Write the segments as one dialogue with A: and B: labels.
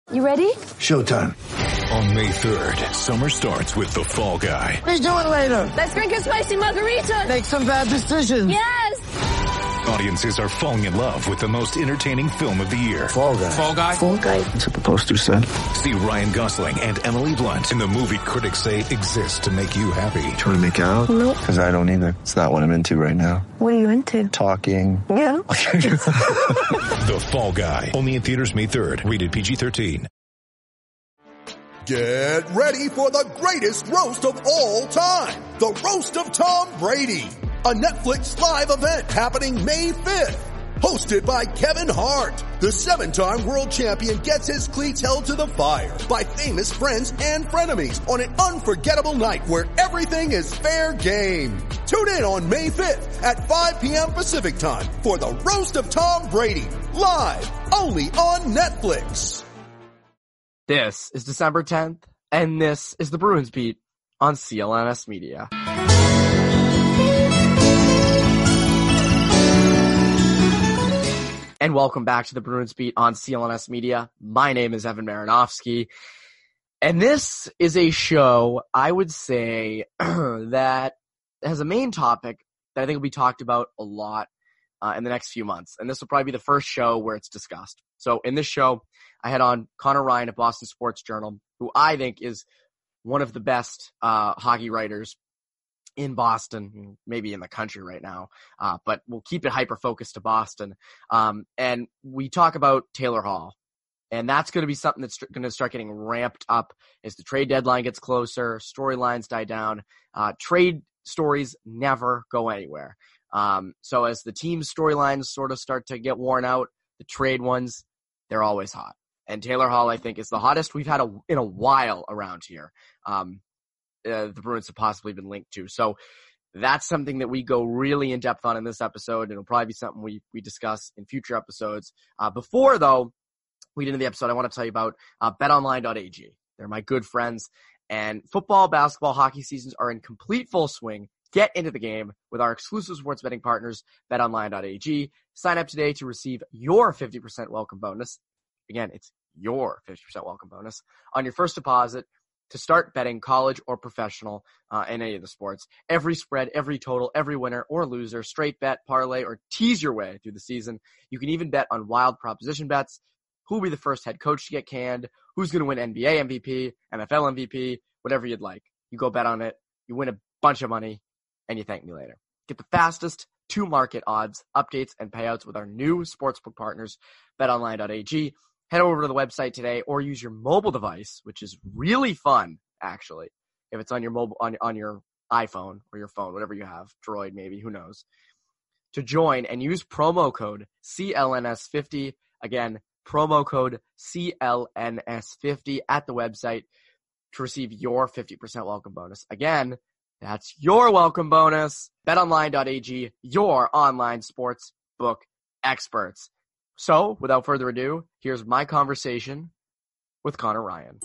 A: You ready?
B: Showtime.
C: On May 3rd, summer starts with The Fall Guy.
B: Let's do it later.
A: Let's drink a spicy margarita.
B: Make some bad decisions.
A: Yes.
C: Audiences are falling in love with the most entertaining film of the year.
B: Fall Guy.
C: Fall Guy?
A: Fall guy.
B: That's what the poster said.
C: See Ryan Gosling and Emily Blunt in the movie critics say exists to make you happy.
B: Trying to make it out?
A: Nope.
B: Because I don't either. It's not what I'm into right now.
A: What are you into?
B: Talking.
A: Yeah.
C: The Fall Guy. Only in theaters May 3rd. Rated PG-13.
D: Get ready for the greatest roast of all time. The Roast of Tom Brady. A Netflix live event happening May 5th. Hosted by Kevin Hart. The 7-time world champion gets his cleats held to the fire by famous friends and frenemies on an unforgettable night where everything is fair game. Tune in on May 5th at 5 p.m. Pacific time for the Roast of Tom Brady. Live only on Netflix.
E: This is December 10th, and this is the Bruins Beat on CLNS Media. And welcome back to the Bruins Beat on CLNS Media. My name is Evan Marinofsky, and this is a show, I would say, that has a main topic that I think will be talked about a lot in the next few months. And this will probably be the first show where it's discussed. So in this show, I had on Connor Ryan at Boston Sports Journal, who I think is one of the best hockey writers in Boston, maybe in the country right now, but we'll keep it hyper-focused to Boston. And we talk about Taylor Hall, and that's going to be something that's going to start getting ramped up as the trade deadline gets closer, storylines die down. Trade stories never go anywhere. So as the team's storylines sort of start to get worn out, the trade ones, they're always hot. And Taylor Hall, I think, is the hottest we've had in a while around here. The Bruins have possibly been linked to. So that's something that we go really in depth on in this episode. And it'll probably be something we discuss in future episodes. Before, though, we get into the episode, I want to tell you about betonline.ag. They're my good friends. And football, basketball, hockey seasons are in complete full swing. Get into the game with our exclusive sports betting partners, betonline.ag. Sign up today to receive your 50% welcome bonus. Again, it's your 50% welcome bonus on your first deposit to start betting college or professional in any of the sports. Every spread, every total, every winner or loser, straight bet, parlay, or tease your way through the season. You can even bet on wild proposition bets. Who will be the first head coach to get canned? Who's going to win NBA MVP, NFL MVP, whatever you'd like. You go bet on it. You win a bunch of money, and you thank me later. Get the fastest to-market odds, updates, and payouts with our new sportsbook partners, betonline.ag. Head over to the website today or use your mobile device, which is really fun, actually. If it's on your mobile, on your iPhone or your phone, whatever you have, Droid maybe, who knows, to join and use promo code CLNS50. Again, promo code CLNS50 at the website to receive your 50% welcome bonus. Again, that's your welcome bonus. BetOnline.ag, your online sports book experts. So, without further ado, here's my conversation with Connor Ryan.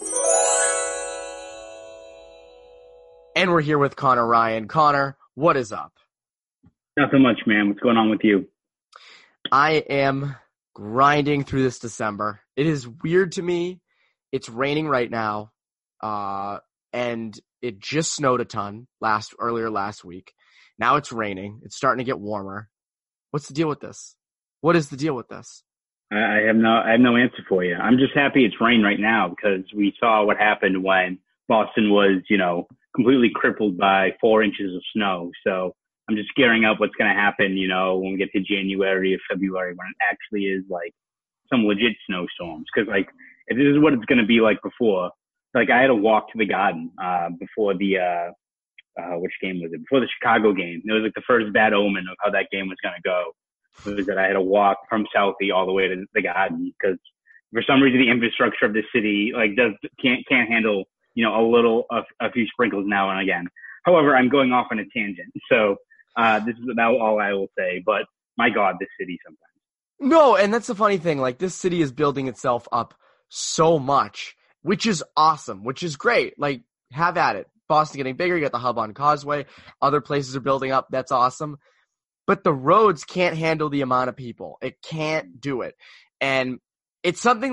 E: And we're here with Connor Ryan. Connor, what is up?
F: Nothing much, man. What's going on with you?
E: I am grinding through this December. It is weird to me. It's raining right now, and it just snowed a ton earlier last week. Now it's raining. It's starting to get warmer. What's the deal with this? What is the deal with this?
F: I have no answer for you. I'm just happy it's rain right now because we saw what happened when Boston was, completely crippled by 4 inches of snow. So I'm just gearing up what's going to happen, when we get to January or February when it actually is like some legit snowstorms. Because if this is what it's going to be like before, I had to walk to the Garden before the which game was it? Before the Chicago game. It was the first bad omen of how that game was going to go. It was that I had to walk from Southie all the way to the Garden because for some reason the infrastructure of the city can't handle a few sprinkles now and again. However, I'm going off on a tangent, so this is about all I will say. But my God, this city sometimes.
E: No, and that's the funny thing. This city is building itself up so much, which is awesome, which is great. Have at it. Boston getting bigger. You got the hub on Causeway. Other places are building up. That's awesome. But the roads can't handle the amount of people. It can't do it. And it's something that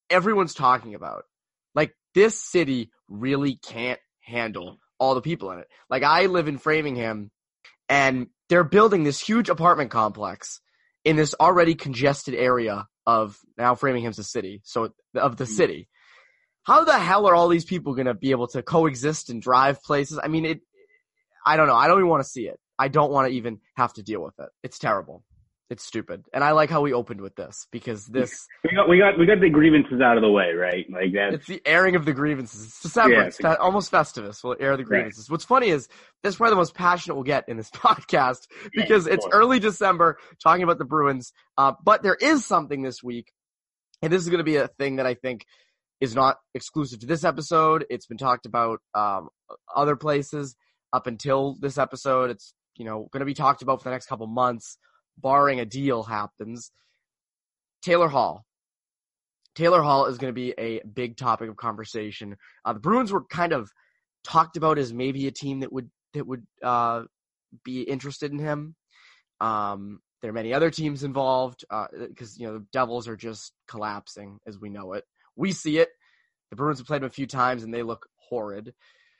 E: everyone's talking about. Like, this city really can't handle all the people in it. Like, I live in Framingham, and they're building this huge apartment complex in this already congested area of, now Framingham's a city, so of the city. How the hell are all these people going to be able to coexist and drive places? I mean, I don't know. I don't even want to see it. I don't want to even have to deal with it. It's terrible. It's stupid. And I like how we opened with this, because this...
F: We got the grievances out of the way, right? Like that.
E: It's the airing of the grievances. It's December.
F: Yeah,
E: it's almost Festivus. We'll air the grievances. Right. What's funny is that's probably the most passionate we'll get in this podcast, because it's early December talking about the Bruins. But there is something this week, and this is going to be a thing that I think is not exclusive to this episode. It's been talked about other places up until this episode. It's going to be talked about for the next couple months, barring a deal happens. Taylor Hall. Taylor Hall is going to be a big topic of conversation. The Bruins were kind of talked about as maybe a team that would be interested in him. There are many other teams involved because the Devils are just collapsing as we know it. We see it. The Bruins have played them a few times and they look horrid.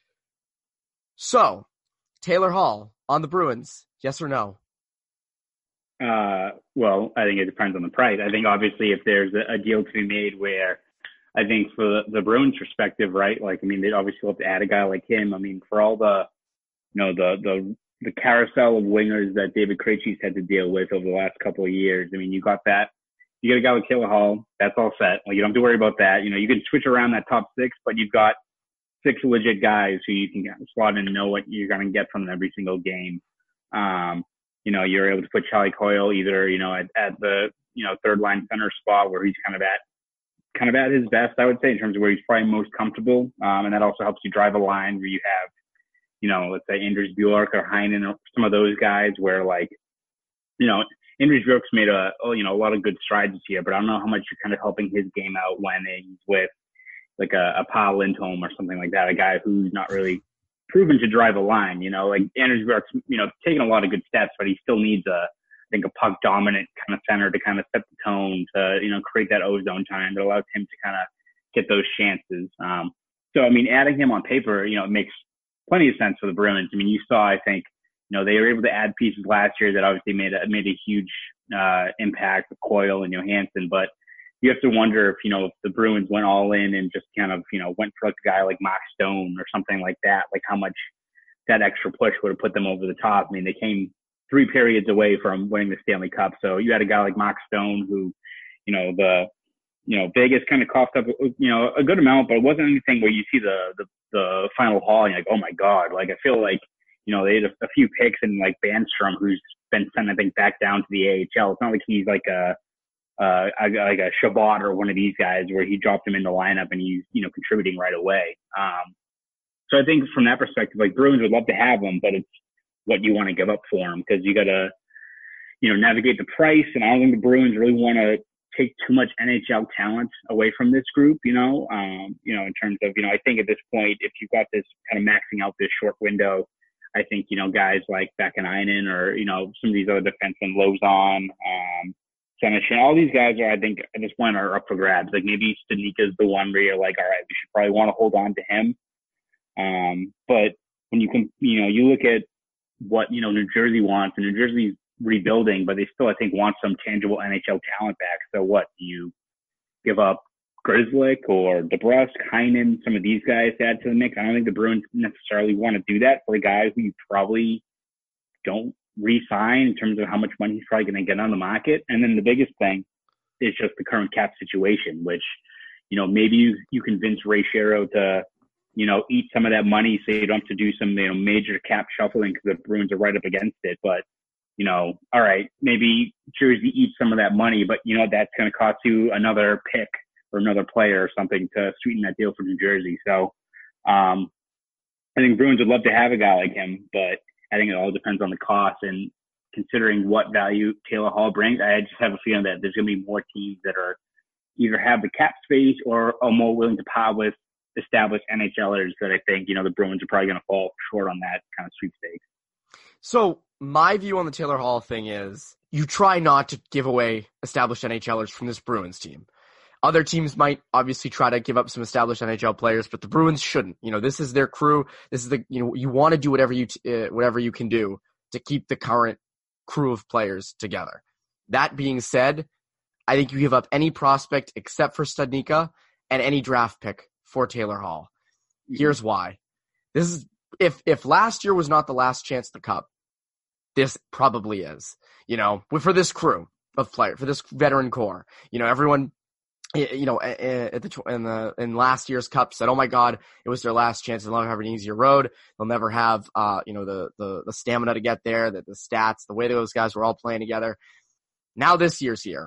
E: So, Taylor Hall on the Bruins, yes or no?
F: Well, I think it depends on the price. I think obviously if there's a deal to be made where I think for the Bruins perspective, right? Like, I mean, they'd obviously have to add a guy like him. I mean, for all the carousel of wingers that David Krejci's had to deal with over the last couple of years. I mean, you got that. You got a guy like Taylor Hall. That's all set. Like, you don't have to worry about that. You can switch around that top six, but you've got 6 legit guys who you can slot in and know what you're going to get from them every single game. You're able to put Charlie Coyle either, at the, third line center spot where he's kind of at his best, I would say, in terms of where he's probably most comfortable. And that also helps you drive a line where you have, let's say Anders Bjork or Heinen or some of those guys where Anders Bjork's made a lot of good strides this year, but I don't know how much you're kind of helping his game out when he's with like a Paul Lindholm or something like that, a guy who's not really proven to drive a line. Like Anders Bjork's, taking a lot of good steps, but he still needs a puck dominant kind of center to kind of set the tone to, create that ozone time that allows him to kind of get those chances. So, I mean, adding him on paper, it makes plenty of sense for the Bruins. I mean, you saw, I think, they were able to add pieces last year that obviously made a huge impact with Coyle and Johansson, but you have to wonder if, if the Bruins went all in and just kind of, went for like a guy like Mark Stone or something like that, like how much that extra push would have put them over the top. I mean, they came 3 periods away from winning the Stanley Cup. So you had a guy like Mark Stone who, Vegas kind of coughed up, a good amount, but it wasn't anything where you see the final haul and you're like, oh my God. Like, I feel like, they had a few picks and like Bandstrom, who's been sent, I think, back down to the AHL. It's not like he's like a Shabbat or one of these guys where he dropped him in the lineup and he's, contributing right away. So I think from that perspective, like Bruins would love to have him, but it's what you want to give up for him because you got to, navigate the price. And I don't think the Bruins really want to take too much NHL talent away from this group, in terms of, I think at this point, if you've got this kind of maxing out this short window, I think, guys like Vakanainen or, some of these other defensemen, Lozon, Senishin, all these guys are, I think, at this point are up for grabs. Like maybe Studnicka's the one where you're like, all right, we should probably want to hold on to him. But when you can, you look at what, New Jersey wants, and New Jersey's rebuilding, but they still, I think, want some tangible NHL talent back. So what, do you give up Grzelcyk or DeBrusk, Heinen, some of these guys to add to the mix? I don't think the Bruins necessarily want to do that for a guy who you probably don't re-sign in terms of how much money he's probably going to get on the market. And then the biggest thing is just the current cap situation, which, maybe you convince Ray Shero to, eat some of that money so you don't have to do some, major cap shuffling because the Bruins are right up against it. But, all right, maybe Jersey eats some of that money, but, that's going to cost you another pick or another player or something to sweeten that deal for New Jersey. So I think Bruins would love to have a guy like him, but I think it all depends on the cost. And considering what value Taylor Hall brings, I just have a feeling that there's going to be more teams that are either have the cap space or are more willing to part with established NHLers that I think, the Bruins are probably going to fall short on that kind of sweepstakes.
E: So my view on the Taylor Hall thing is you try not to give away established NHLers from this Bruins team. Other teams might obviously try to give up some established NHL players, but the Bruins shouldn't. This is their crew. This is you want to do whatever you can do to keep the current crew of players together. That being said, I think you give up any prospect except for Studnicka and any draft pick for Taylor Hall. Here's why. This is if last year was not the last chance at the Cup, this probably is. For this crew of players, for this veteran core. Everyone, in last year's Cup said, "Oh my God, it was their last chance. They'll never have an easier road. They'll never have, the stamina to get there, the stats, the way those guys were all playing together." Now this year's here,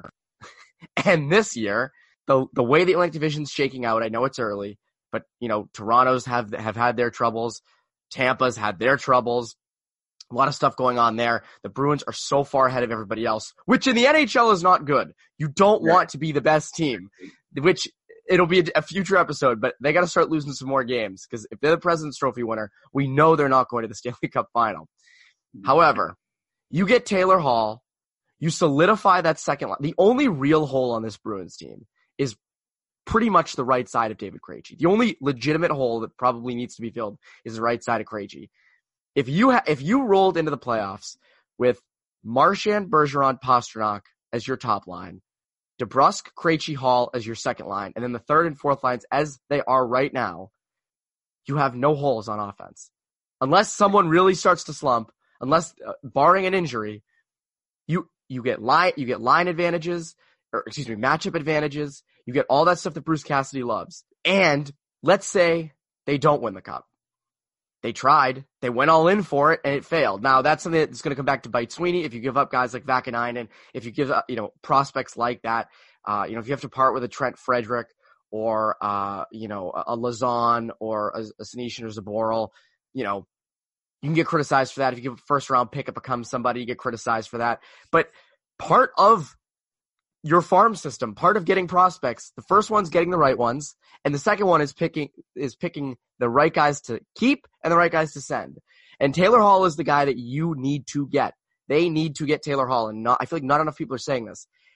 E: and this year, the way the Atlantic Division's shaking out, I know it's early, but Toronto's have had their troubles, Tampa's had their troubles. A lot of stuff going on there. The Bruins are so far ahead of everybody else, which in the NHL is not good. You don't want to be the best team, which it'll be a future episode, but they got to start losing some more games because if they're the President's Trophy winner, we know they're not going to the Stanley Cup final. However, you get Taylor Hall, you solidify that second line. The only real hole on this Bruins team is pretty much the right side of David Krejci. The only legitimate hole that probably needs to be filled is the right side of Krejci. If you rolled into the playoffs with Marchand, Bergeron, Pastrnak as your top line, DeBrusk, Krejci, Hall as your second line, and then the third and fourth lines as they are right now, you have no holes on offense. Unless someone really starts to slump, barring an injury, you get line advantages, matchup advantages. You get all that stuff that Bruce Cassidy loves. And let's say they don't win the Cup. They tried. They went all in for it, and it failed. Now, that's something that's going to come back to bite Sweeney if you give up guys like Vakanainen, if you give up, prospects like that. If you have to part with a Trent Frederick or, a Lazon or a Senyshyn or Zaboral, you can get criticized for that. If you give a first-round pick, it becomes somebody, you get criticized for that. But part of your farm system, part of getting prospects, the first one's getting the right ones, and the second one is picking the right guys to keep and the right guys to send. And Taylor Hall is the guy that you need to get. They need to get Taylor Hall, and I feel like not enough people are saying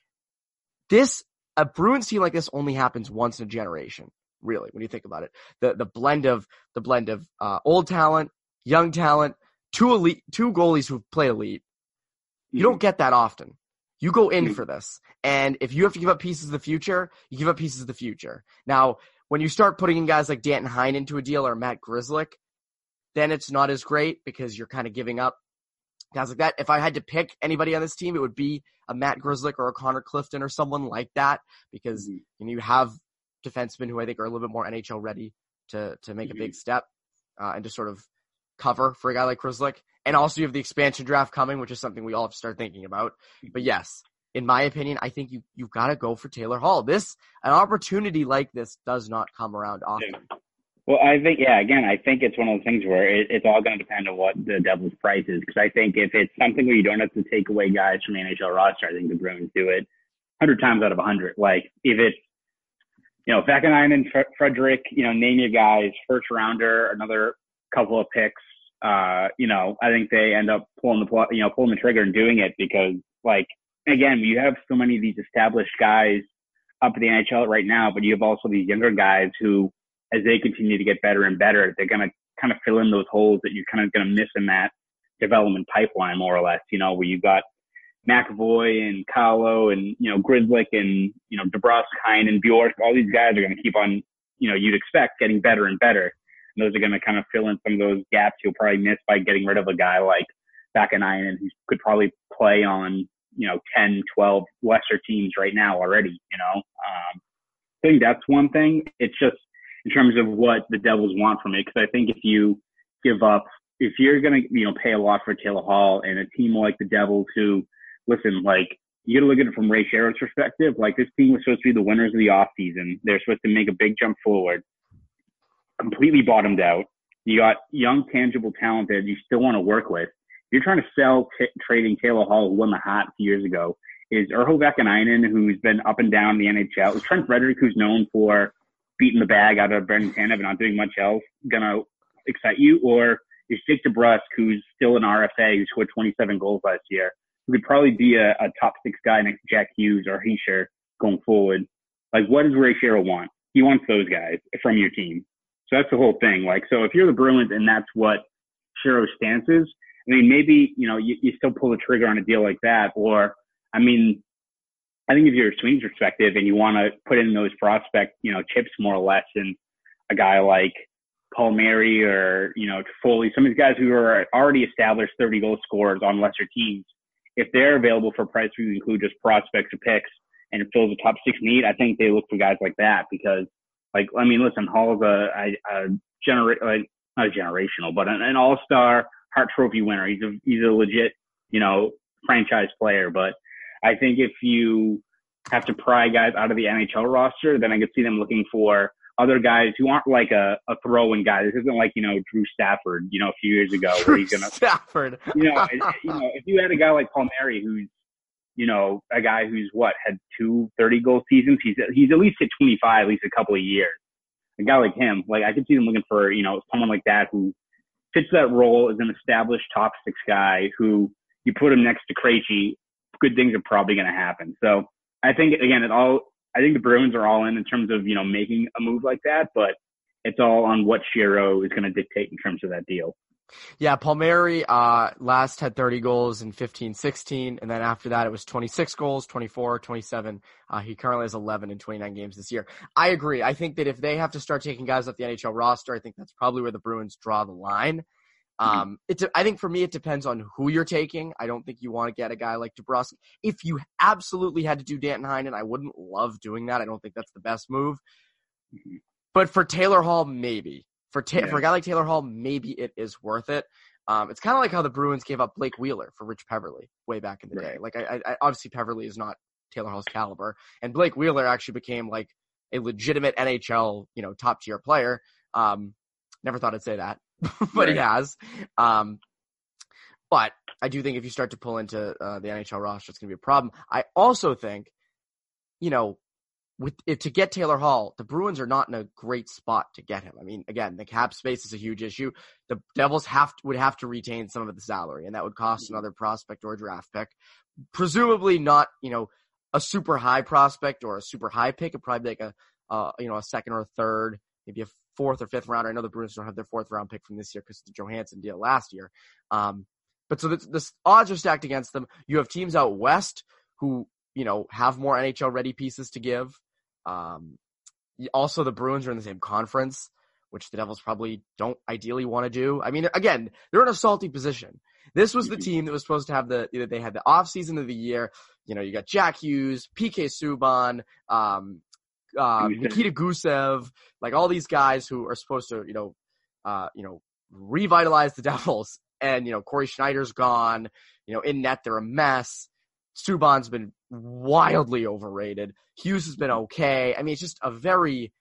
E: this. A Bruins team like this only happens once in a generation, really, when you think about it. The blend of old talent, young talent, two goalies who've played elite. You don't get that often. You go in for this. And if you have to give up pieces of the future, you give up pieces of the future. Now, when you start putting in guys like Danton Heinen into a deal or Matt Grzelcyk, then it's not as great because you're kind of giving up guys like that. If I had to pick anybody on this team, it would be a Matt Grzelcyk or a Connor Clifton or someone like that because you have defensemen who I think are a little bit more NHL ready to make a big step and to sort of cover for a guy like Grzelcyk. And also you have the expansion draft coming, which is something we all have to start thinking about. But yes, in my opinion, I think you've got to go for Taylor Hall. An opportunity like this does not come around often.
F: Yeah. Well, I think it's one of those things where it's all going to depend on what the Devils' price is. Because I think if it's something where you don't have to take away guys from the NHL roster, I think the Bruins do it 100 times out of 100. Like if it's, Vakanainen, Frederick, name your guys, first rounder, another couple of picks. I think they end up pulling the trigger and doing it because, again, you have so many of these established guys up in the NHL right now, but you have also these younger guys who, as they continue to get better and better, they're going to kind of fill in those holes that you're kind of going to miss in that development pipeline, more or less, where you've got McAvoy and Carlo and, Grzelcyk and, DeBrusk, Heinen, Bjork, all these guys are going to keep on, you'd expect getting better and better. And those are going to kind of fill in some of those gaps you'll probably miss by getting rid of a guy like Vakanainen who could probably play on, 10, 12 lesser teams right now already, I think that's one thing. It's just in terms of what the Devils want from it. Because I think if you're going to, pay a lot for Taylor Hall and a team like the Devils who, listen, you got to look at it from Ray Sherrod's perspective. This team was supposed to be the winners of the offseason. They're supposed to make a big jump forward. Completely bottomed out. You got young, tangible talent that you still want to work with. You're trying to sell trading Taylor Hall, who won the Hart a few years ago, is Urho Vakanainen, who's been up and down in the NHL. Is Trent Frederick, who's known for beating the bag out of Brendan Tanev and not doing much else, going to excite you? Or is Jake DeBrusk, who's still an RFA, who scored 27 goals last year, who could probably be a top six guy next to Jack Hughes or Hischier going forward? Like, what does Ray Shero want? He wants those guys from your team. So that's the whole thing. Like, so if you're the Bruins and that's what Shero's stance is, I mean, maybe, you still pull the trigger on a deal like that. Or, I mean, I think if you're a Swings perspective and you want to put in those prospect, chips more or less, and a guy like Palmieri or, Foley, some of these guys who are already established 30-goal scorers on lesser teams, if they're available for a price where you include just prospects or picks and it fills a top 6 need, I think they look for guys like that because, listen, Hall's not a generational, but an all-star Hart Trophy winner. He's a legit, franchise player. But I think if you have to pry guys out of the NHL roster, then I could see them looking for other guys who aren't like a throw-in guy. This isn't like, Drew Stafford, a few years ago where he's going to,
E: Stafford.
F: If you had a guy like Palmieri who's, a guy who's had 2 30-goal seasons, he's at least hit 25, at least a couple of years. A guy like him, I could see them looking for, someone like that who fits that role as an established top 6 guy who you put him next to Krejci, good things are probably going to happen. So I think, again, I think the Bruins are all in terms of, making a move like that, but it's all on what Shero is going to dictate in terms of that deal.
E: Yeah, Palmieri last had 30 goals in 15-16, and then after that it was 26 goals, 24, 27. He currently has 11 in 29 games this year. I agree. I think that if they have to start taking guys off the NHL roster, I think that's probably where the Bruins draw the line. I think for me it depends on who you're taking. I don't think you want to get a guy like DeBrusk. If you absolutely had to do Danton Heinen, I wouldn't love doing that. I don't think that's the best move. But for Taylor Hall, maybe. For a guy like Taylor Hall, maybe it is worth it. It's kind of like how the Bruins gave up Blake Wheeler for Rich Peverley way back in the day. Like, I obviously Peverley is not Taylor Hall's caliber, and Blake Wheeler actually became like a legitimate NHL, top tier player. Never thought I'd say that, but he has. But I do think if you start to pull into the NHL roster, it's going to be a problem. I also think, to get Taylor Hall, the Bruins are not in a great spot to get him. I mean, again, the cap space is a huge issue. The Devils would have to retain some of the salary, and that would cost another prospect or a draft pick. Presumably not, a super high prospect or a super high pick. It'd probably be like a second or a third, maybe a 4th or 5th rounder. I know the Bruins don't have their 4th round pick from this year because of the Johansson deal last year. But so the odds are stacked against them. You have teams out west who, have more NHL ready pieces to give. Also, the Bruins are in the same conference, which the Devils probably don't ideally want to do. I mean, again, they're in a salty position. This was the team that was supposed to have they had the off season of the year. You got Jack Hughes, PK Subban, Nikita Gusev, like all these guys who are supposed to, revitalize the Devils. And, Corey Schneider's gone, in net, they're a mess. Subban's been wildly overrated. Hughes has been okay. I mean, it's just a very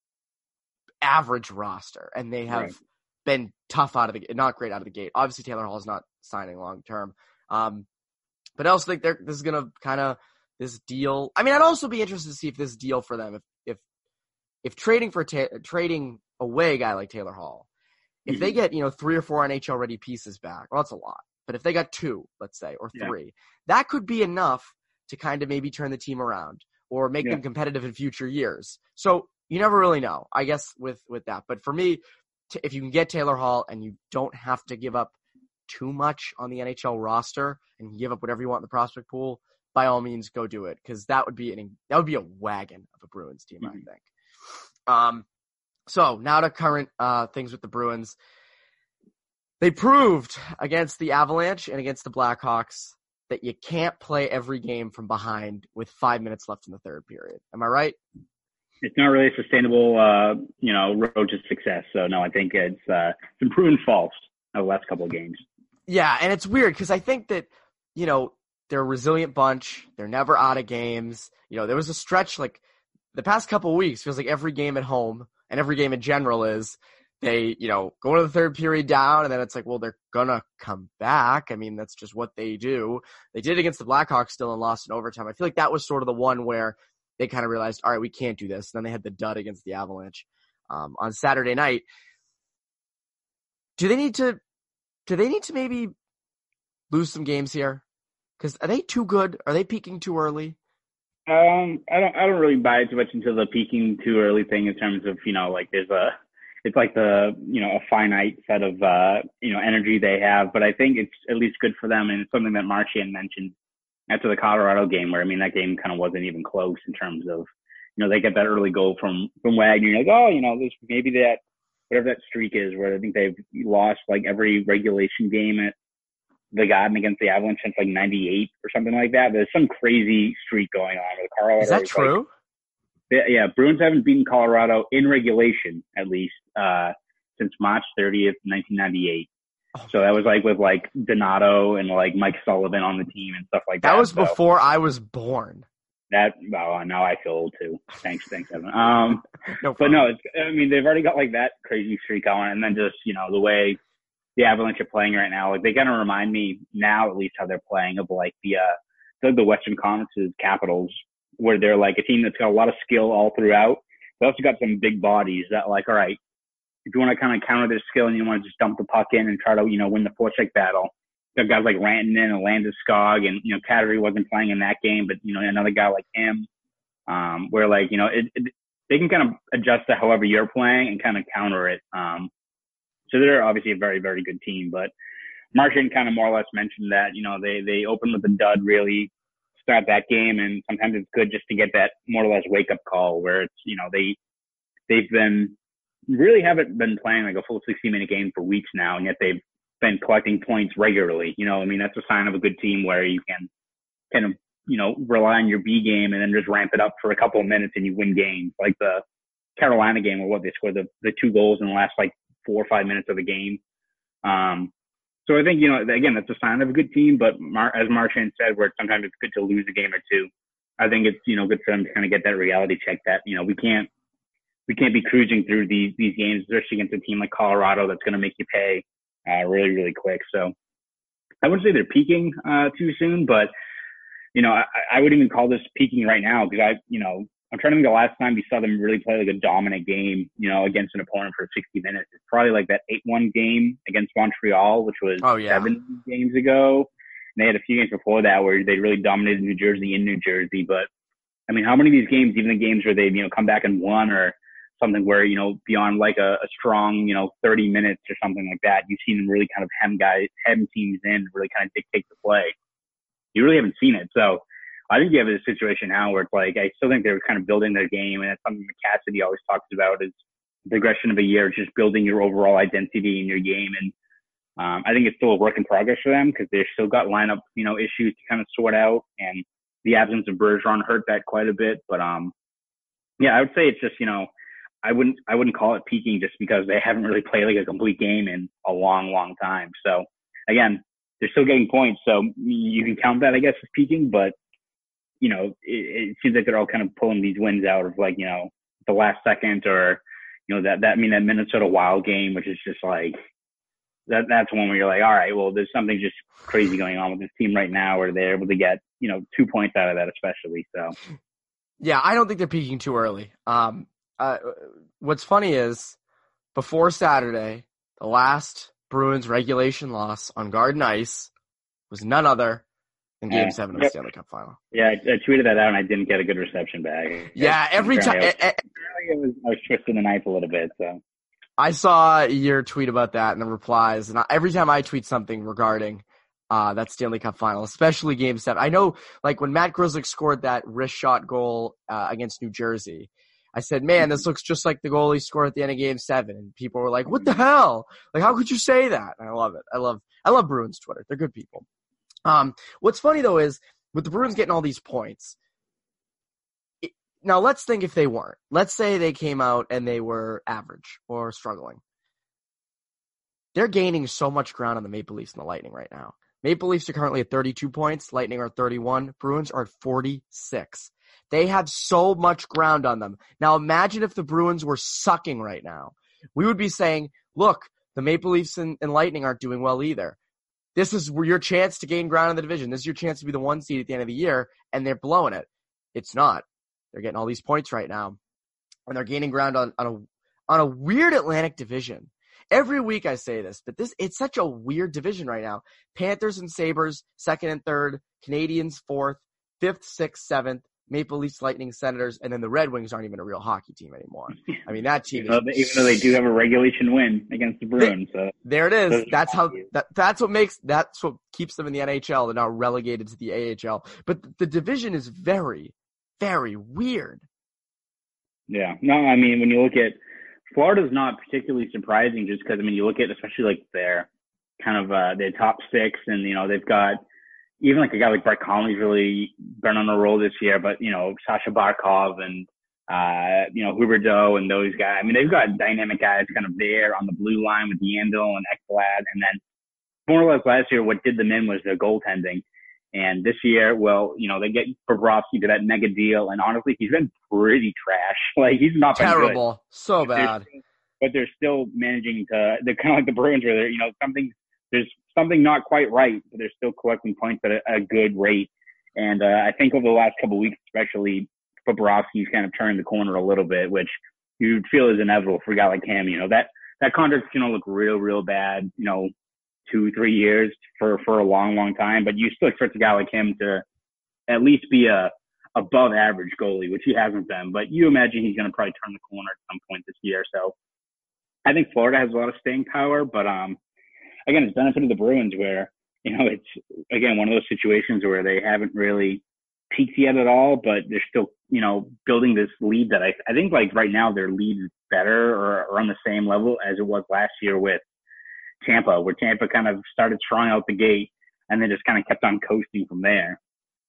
E: average roster, and they have been tough not great out of the gate. Obviously, Taylor Hall is not signing long term. But I also think this is going to this deal. I mean, I'd also be interested to see if this deal for them, if trading away a guy like Taylor Hall, if they get, 3 or 4 NHL ready pieces back, well, that's a lot. But if they got 2, let's say, or 3, that could be enough to kind of maybe turn the team around or make them competitive in future years. So you never really know, I guess, with that. But for me, if you can get Taylor Hall and you don't have to give up too much on the NHL roster and give up whatever you want in the prospect pool, by all means, go do it, because that would be a wagon of a Bruins team, I think. So now to current things with the Bruins. They proved against the Avalanche and against the Blackhawks that you can't play every game from behind with 5 minutes left in the third period. Am I right?
F: It's not really a sustainable, road to success. So no, I think it's been proven false over the last couple of games.
E: Yeah, and it's weird because I think that, they're a resilient bunch. They're never out of games. There was a stretch like the past couple of weeks feels like every game at home and every game in general is they, go to the third period down, and then it's like, well, they're gonna come back. I mean, that's just what they do. They did it against the Blackhawks still and lost in overtime. I feel like that was sort of the one where they kind of realized, all right, we can't do this. And then they had the dud against the Avalanche on Saturday night. Do they need to maybe lose some games here? Because are they too good? Are they peaking too early?
F: I don't really buy too much into the peaking too early thing in terms of, like it's like a finite set of, energy they have. But I think it's at least good for them. And it's something that Marchand mentioned after the Colorado game where, that game kind of wasn't even close in terms of, they get that early goal from Wagner. You're like, there's maybe that, whatever that streak is where I think they've lost like every regulation game at the Garden against the Avalanche since like 98 or something like that. There's some crazy streak going on with Colorado.
E: Is that true?
F: Yeah, Bruins haven't beaten Colorado in regulation, at least, since March 30th, 1998. So that was like with like Donato and like Mike Sullivan on the team and stuff like that.
E: That was before I was born.
F: Now I feel old too. Thanks, Evan.
E: No
F: but no, they've already got like that crazy streak going, and then just, the way the Avalanche are playing right now, like they kind of remind me now, at least how they're playing, of like the Western Conference's Capitals, where they're like a team that's got a lot of skill all throughout. They also got some big bodies that like, all right, if you want to kind of counter their skill and you want to just dump the puck in and try to, win the forecheck battle, got guys like Rantanen and Landeskog, and, Kadri wasn't playing in that game, but, another guy like him, where like, they can kind of adjust to however you're playing and kind of counter it. So they're obviously a very, very good team, but Marchand kind of more or less mentioned that, they open with a dud, really start that game. And sometimes it's good just to get that more or less wake up call where it's, they've been really haven't been playing like a full 60-minute game for weeks now. And yet they've been collecting points regularly. That's a sign of a good team where you can kind of, rely on your B game and then just ramp it up for a couple of minutes and you win games. Like the Carolina game where they scored the 2 goals in the last like 4 or 5 minutes of the game. So I think, again, that's a sign of a good team, but as Marchand said, where sometimes it's good to lose a game or two. I think it's, good for them to kind of get that reality check that, we can't be cruising through these games, especially against a team like Colorado that's going to make you pay really, really quick. So I wouldn't say they're peaking too soon, but, I wouldn't even call this peaking right now because I'm trying to think the last time we saw them really play like a dominant game, against an opponent for 60 minutes. It's probably like that 8-1 game against Montreal, which was 7 games ago. And they had a few games before that where they really dominated New Jersey in New Jersey. But how many of these games, even the games where they've, come back and won or something where, beyond like a strong, 30 minutes or something like that, you've seen them really kind of hem teams in, really kind of dictate the play. You really haven't seen it. So I think you have a situation now where it's like, I still think they're kind of building their game. And it's something that Cassidy always talks about is the progression of a year, just building your overall identity in your game. And I think it's still a work in progress for them because they've still got lineup, issues to kind of sort out. And the absence of Bergeron hurt that quite a bit. But yeah, I would say it's just, I wouldn't call it peaking just because they haven't really played like a complete game in a long, long time. So again, they're still getting points. So you can count that, I guess, as peaking, but it seems like they're all kind of pulling these wins out of like, the last second or, that Minnesota Wild game, which is just like, that's one where you're like, all right, well, there's something just crazy going on with this team right now where they're able to get, 2 points out of that, especially. So,
E: yeah, I don't think they're peaking too early. What's funny is before Saturday, the last Bruins regulation loss on Garden Ice was none other than Game 7 of the Stanley Cup Final.
F: Yeah, I tweeted that out and I didn't get a good reception back.
E: Yeah, every time.
F: I was twisting the knife a little bit, so.
E: I saw your tweet about that and the replies, and every time I tweet something regarding that Stanley Cup Final, especially Game 7, I know, like, when Matt Grzelcyk scored that wrist shot goal against New Jersey, I said, man, this looks just like the goal he scored at the end of Game 7. And people were like, what the hell? Like, how could you say that? And I love it. I love Bruins Twitter. They're good people. What's funny, though, is with the Bruins getting all these points, now let's think if they weren't. Let's say they came out and they were average or struggling. They're gaining so much ground on the Maple Leafs and the Lightning right now. Maple Leafs are currently at 32 points. Lightning are at 31. Bruins are at 46. They have so much ground on them. Now imagine if the Bruins were sucking right now. We would be saying, look, the Maple Leafs and Lightning aren't doing well either. This is your chance to gain ground in the division. This is your chance to be the 1 seed at the end of the year, and they're blowing it. It's not. They're getting all these points right now, and they're gaining ground on a weird Atlantic division. Every week I say this, but it's such a weird division right now. Panthers and Sabres, 2nd and 3rd. Canadians, 4th. 5th, 6th, 7th. Maple Leafs, Lightning, Senators, and then the Red Wings aren't even a real hockey team anymore. I mean, that team
F: even though they do have a regulation win against the Bruins. So
E: there it is. That's what keeps them in the NHL. They're not relegated to the AHL. But the division is very, very weird.
F: Yeah. No, I mean, when you look at Florida's not particularly surprising just because, I mean, you look at especially like their kind of their top six, and, you know, they've got even like a guy like Brett Conley's really been on a roll this year, but, you know, Sasha Barkov and, you know, Huberdeau and those guys. I mean, they've got dynamic guys kind of there on the blue line with Yandel and Ekblad. And then more or less last year, what did them in was their goaltending. And this year, well, you know, they get Bobrovsky to that mega deal. And honestly, he's been pretty trash. Like, he's not been
E: terrible.
F: Good.
E: So bad.
F: But they're still managing to, they're kind of like the Bruins where they're, you know, there's something not quite right, but they're still collecting points at a good rate. And I think over the last couple of weeks, especially, Bobrovsky's kind of turned the corner a little bit, which you'd feel is inevitable for a guy like him. You know, that contract's going to look real bad, you know, 2-3 years for a long time, but you still expect a guy like him to at least be a above average goalie, which he hasn't been, but you imagine he's going to probably turn the corner at some point this year. So I think Florida has a lot of staying power, but, again, it's benefited the Bruins where, you know, it's, again, one of those situations where they haven't really peaked yet at all, but they're still, you know, building this lead that I think, like, right now their lead is better or on the same level as it was last year with Tampa, where Tampa kind of started strong out the gate and then just kind of kept on coasting from there.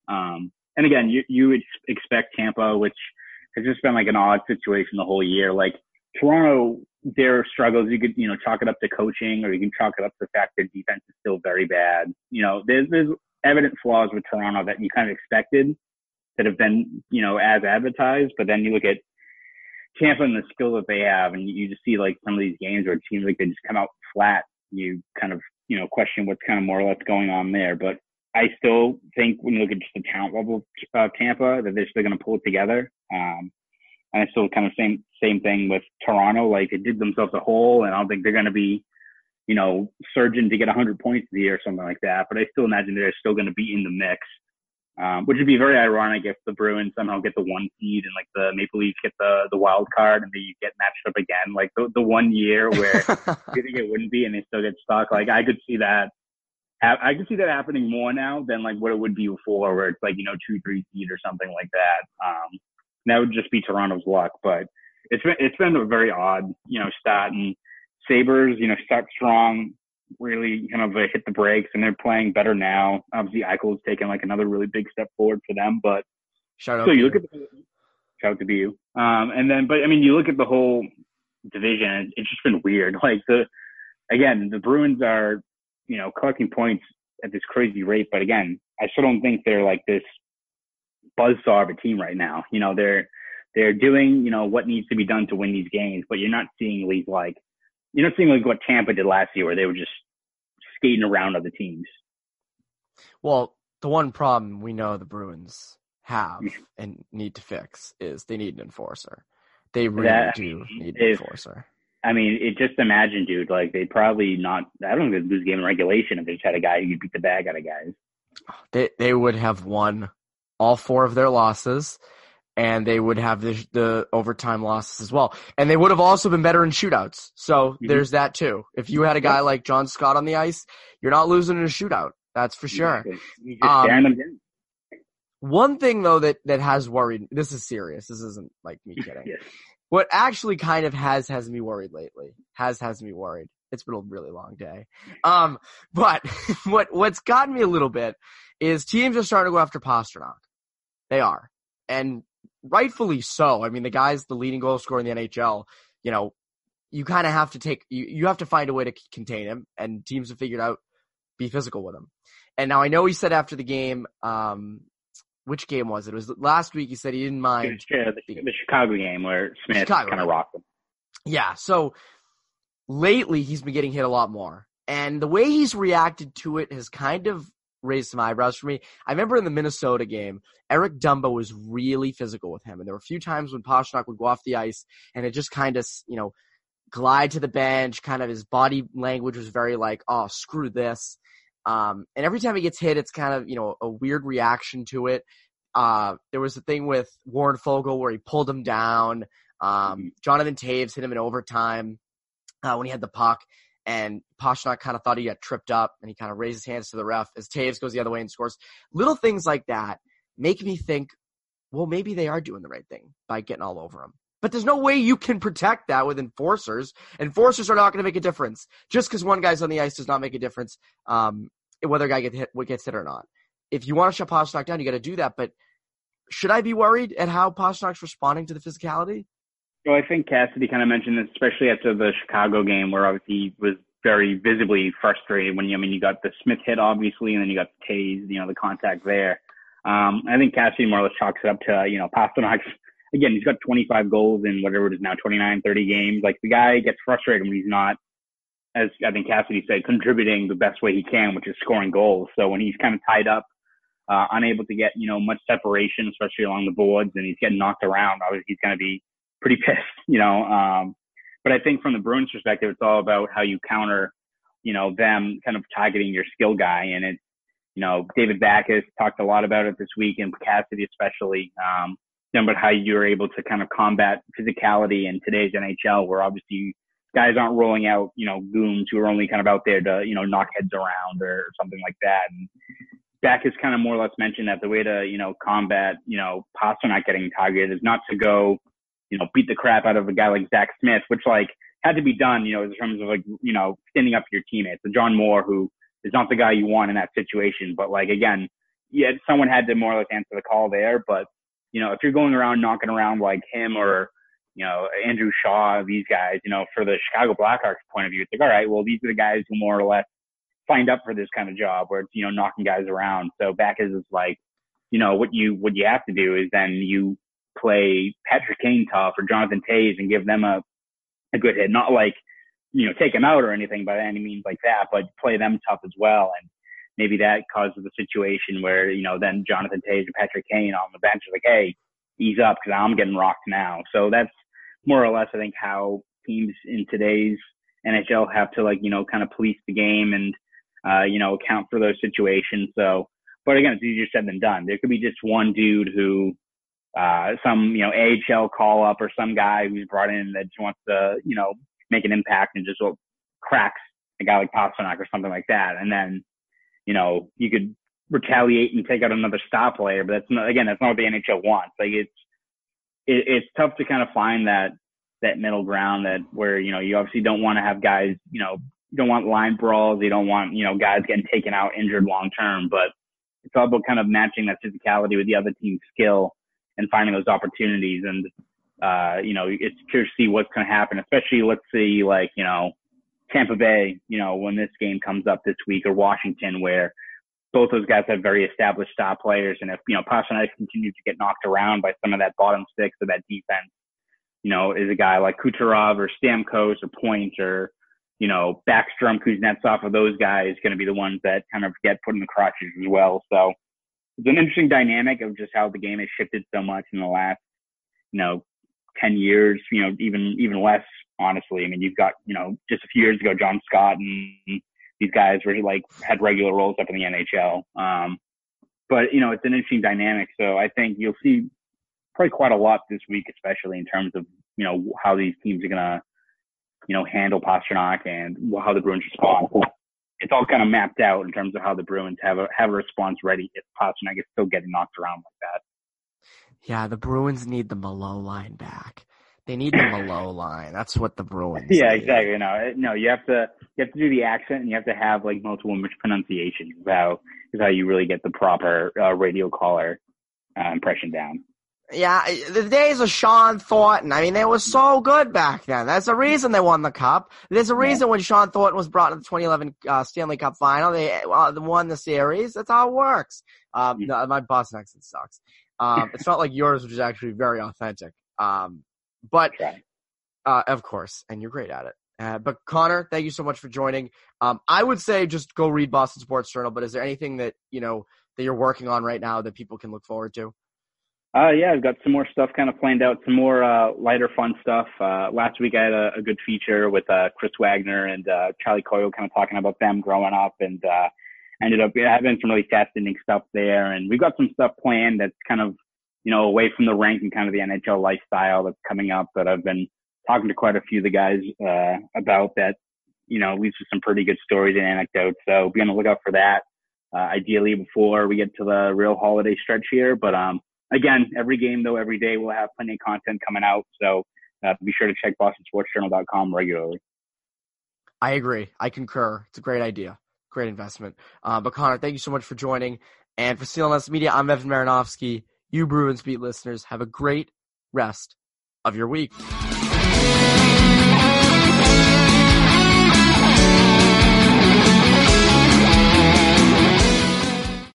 F: And again, you would expect Tampa, which has just been like an odd situation the whole year. Like Toronto, their struggles, you could, you know, chalk it up to coaching, or you can chalk it up to the fact their defense is still very bad. You know, there's evident flaws with Toronto that you kind of expected that have been, you know, as advertised. But then you look at Tampa and the skill that they have, and you just see like some of these games where it seems like they just come out flat. You kind of, you know, question what's kind of more or less going on there. But I still think when you look at just the talent level of Tampa, that they're still going to pull it together. And it's still kind of same thing with Toronto. Like, they did themselves a hole, and I don't think they're going to be, you know, surging to get 100 points a year or something like that. But I still imagine they're still going to be in the mix, which would be very ironic if the Bruins somehow get the 1 seed and like the Maple Leafs get the wild card and they get matched up again. Like the 1 year where you think it wouldn't be and they still get stuck. Like, I could see that. I could see that happening more now than like what it would be before, where it's like, you know, 2-3 seed or something like that. That would just be Toronto's luck, but it's been a very odd, you know, start. And Sabres, you know, start strong, really kind of hit the brakes, and they're playing better now. Obviously, Eichel's taken like another really big step forward for them, but
E: shout out
F: to BU. And then, but I mean, you look at the whole division, it's just been weird. Like the Bruins are, you know, collecting points at this crazy rate, but again, I still don't think they're like this buzzsaw of a team right now. You know, they're doing, you know, what needs to be done to win these games, but you're not seeing like what Tampa did last year, where they were just skating around other teams.
E: Well, the one problem we know the Bruins have and need to fix is they need an enforcer. They really do need an enforcer.
F: I mean, just imagine, dude, like they'd probably not, I don't think they'd lose a game in regulation if they just had a guy who could beat the bag out of guys.
E: They would have won all 4 of their losses, and they would have the overtime losses as well. And they would have also been better in shootouts. So there's that too. If you had a guy like John Scott on the ice, you're not losing in a shootout. That's for sure.
F: You just staring them down.
E: One thing though that has worried, this is serious. This isn't like me kidding.
F: Yes.
E: What actually kind of has me worried lately, has me worried. It's been a really long day. But what's gotten me a little bit is teams are starting to go after Pastrnak. They are. And rightfully so. I mean, the guy's the leading goal scorer in the NHL. You know, you kind of have to you have to find a way to contain him, and teams have figured out be physical with him. And now I know he said after the game, which game was it? It was last week. He said he didn't mind
F: the Chicago game where Smith kind of rocked him.
E: Yeah. So lately he's been getting hit a lot more, and the way he's reacted to it has kind of raised some eyebrows for me. I remember in the Minnesota game, Eric Dumba was really physical with him, and there were a few times when Pastrnak would go off the ice and it just kind of, you know, glide to the bench. Kind of his body language was very like, oh, screw this. And every time he gets hit, it's kind of, you know, a weird reaction to it. there was a thing with Warren Fogle where he pulled him down. Jonathan Toews hit him in overtime when he had the puck, and Pastrnak kind of thought he got tripped up, and he kind of raised his hands to the ref as Toews goes the other way and scores. Little things like that make me think, well, maybe they are doing the right thing by getting all over him. But there's no way you can protect that with enforcers. Enforcers are not going to make a difference. Just because one guy's on the ice does not make a difference whether a guy gets hit or not. If you want to shut Pastrnak down, you got to do that. But should I be worried at how Pasternak's responding to the physicality?
F: Well, I think Cassidy kind of mentioned this, especially after the Chicago game, where obviously he was very visibly frustrated when you got the Smith hit, obviously, and then you got the Toews, the contact there. I think Cassidy more or less chalks it up to, Pasternak's. Again, he's got 25 goals in whatever it is now, 29, 30 games. Like, the guy gets frustrated when he's not, as I think Cassidy said, contributing the best way he can, which is scoring goals. So when he's kind of tied up, unable to get, much separation, especially along the boards, and he's getting knocked around, obviously he's going to be pretty pissed, But I think from the Bruins perspective, it's all about how you counter, them kind of targeting your skill guy. And it's, David Backes talked a lot about it this week, and Cassidy especially, about how you're able to kind of combat physicality in today's NHL, where obviously guys aren't rolling out, goons who are only kind of out there to, knock heads around or something like that. And Backes kind of more or less mentioned that the way to, combat, Pastrnak getting targeted is not to go, beat the crap out of a guy like Zach Smith, which had to be done, in terms of standing up for your teammates. So John Moore, who is not the guy you want in that situation, but again, yeah, someone had to more or less answer the call there. But, if you're going around knocking around like him or, Andrew Shaw, these guys, for the Chicago Blackhawks point of view, it's all right, well, these are the guys who more or less signed up for this kind of job where it's, knocking guys around. So Backes is what you have to do is then you play Patrick Kane tough or Jonathan Toews and give them a good hit. Not take them out or anything by any means like that, but play them tough as well. And maybe that causes a situation where, then Jonathan Toews and Patrick Kane on the bench are like, hey, ease up because I'm getting rocked now. So that's more or less, I think, how teams in today's NHL have to kind of police the game and, account for those situations. So, but again, it's easier said than done. There could be just one dude who, some, AHL call up or some guy who's brought in that just wants to, make an impact and just cracks a guy like Pastrnak or something like that. And then, you could retaliate and take out another star player, but that's not what the NHL wants. It's tough to kind of find that middle ground where, you obviously don't want to have guys, you don't want line brawls. You don't want, guys getting taken out injured long term, but it's all about kind of matching that physicality with the other team's skill and finding those opportunities. And, it's curious to see what's going to happen, especially let's see Tampa Bay, when this game comes up this week, or Washington, where both those guys have very established star players. And if, Pastrnak continues to get knocked around by some of that bottom six of that defense, is a guy like Kucherov or Stamkos or Point or, Backstrom, Kuznetsov, or those guys going to be the ones that kind of get put in the crotches as well. So it's an interesting dynamic of just how the game has shifted so much in the last, 10 years, even less, honestly. I mean, you've got, just a few years ago, John Scott and these guys were had regular roles up in the NHL. But, it's an interesting dynamic. So I think you'll see probably quite a lot this week, especially in terms of, how these teams are going to, handle Pastrnak and how the Bruins respond. It's all kind of mapped out in terms of how the Bruins have a response ready if Pastrnak is still getting knocked around like that.
E: Yeah, the Bruins need the Malone line back. They need the Malone line. That's what the Bruins
F: Yeah,
E: need.
F: exactly. No, you have to do the accent, and you have to have multiple pronunciations. Is how you really get the proper radio caller impression down.
E: Yeah, the days of Sean Thornton, I mean, they were so good back then. That's the reason they won the Cup. There's a reason when Sean Thornton was brought to the 2011 Stanley Cup final, they won the series. That's how it works. No, my Boston accent sucks. It's not like yours, which is actually very authentic. But of course, and you're great at it. But Connor, thank you so much for joining. I would say just go read Boston Sports Journal, but is there anything that, that you're working on right now that people can look forward to?
F: Yeah, I've got some more stuff kind of planned out, some more lighter fun stuff. Last week I had a good feature with Chris Wagner and Charlie Coyle kind of talking about them growing up and ended up having some really fascinating stuff there. And we've got some stuff planned that's kind of, away from the rank and kind of the NHL lifestyle that's coming up that I've been talking to quite a few of the guys about that, leads to some pretty good stories and anecdotes. So be on the lookout for that, ideally before we get to the real holiday stretch here. But again, every game, though, every day we'll have plenty of content coming out. So be sure to check BostonSportsJournal.com regularly.
E: I agree. I concur. It's a great idea. Great investment. But Connor, thank you so much for joining. And for CLNS Media, I'm Evan Marinovsky. You Bruins Beat listeners, have a great rest of your week.